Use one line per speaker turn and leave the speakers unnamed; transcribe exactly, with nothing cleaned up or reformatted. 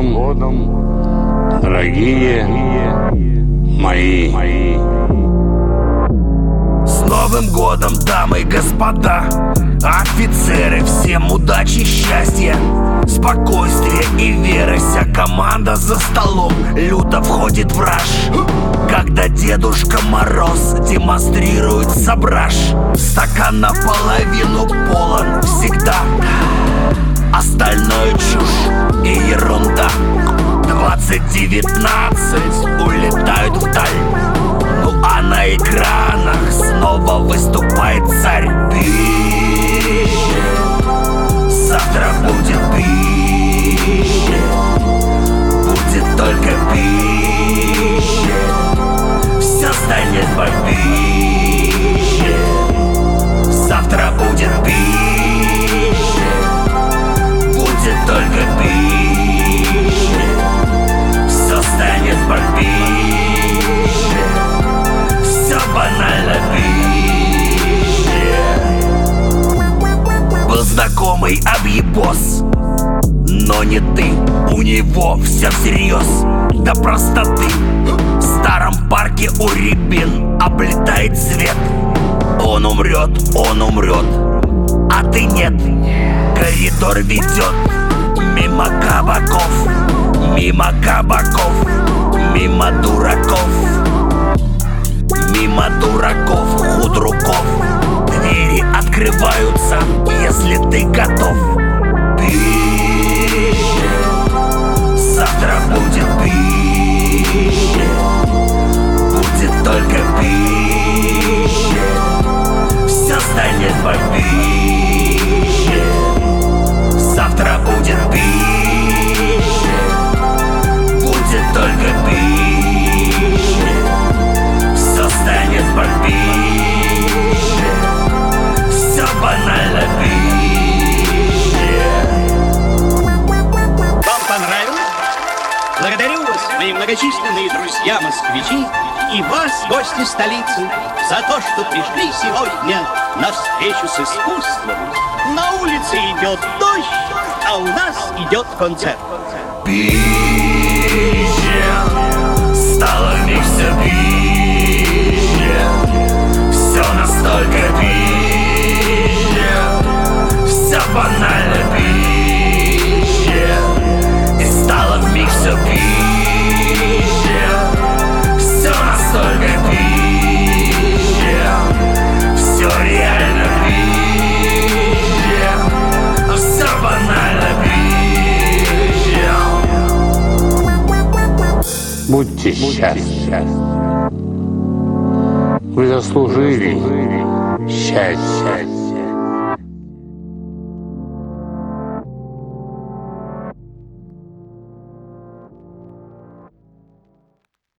годом, дорогие мои.
С Новым годом, дамы и господа, офицеры, всем удачи и счастья, спокойствия и веры. Вся команда за столом люто входит в раж, когда Дедушка Мороз демонстрирует сображ. Стакан наполовину полон всегда, остальное чушь и ерунда. Двадцать девятнадцать улетают вдаль, ну а на экранах снова выступает царь. Пи, завтра будет пи, будет только пи, все станет бомби. Завтра будет пи, будет только пи, все станет бомби. Все банально пи. Был знакомый объебос, но не ты, у него все всерьез. До простоты в старом парке у рябин облетает свет. Он умрет, он умрет, а ты нет. Коридор ведет мимо кабаков, мимо кабаков, мимо дураков, мимо дураков, худруков. Двери открываются, если ты готов. Пи, завтра будет пи, будет только пи, все станет бомби. Завтра будет пи, будет только пи, все станет бомби. Все банально пи.
Вам понравилось? Благодарю вас, мои многочисленные друзья-москвичи, и вас, гости столицы, за то, что пришли сегодня на встречу с искусством. На улице идет дождь, а у нас идет концерт.
Пище стало вмиг все пище, все настолько пище, все банально пище. И стало вмиг все пище, все настолько пище, все реально пище, все банально пище.
Будьте счастливы. Вы заслужили счастье.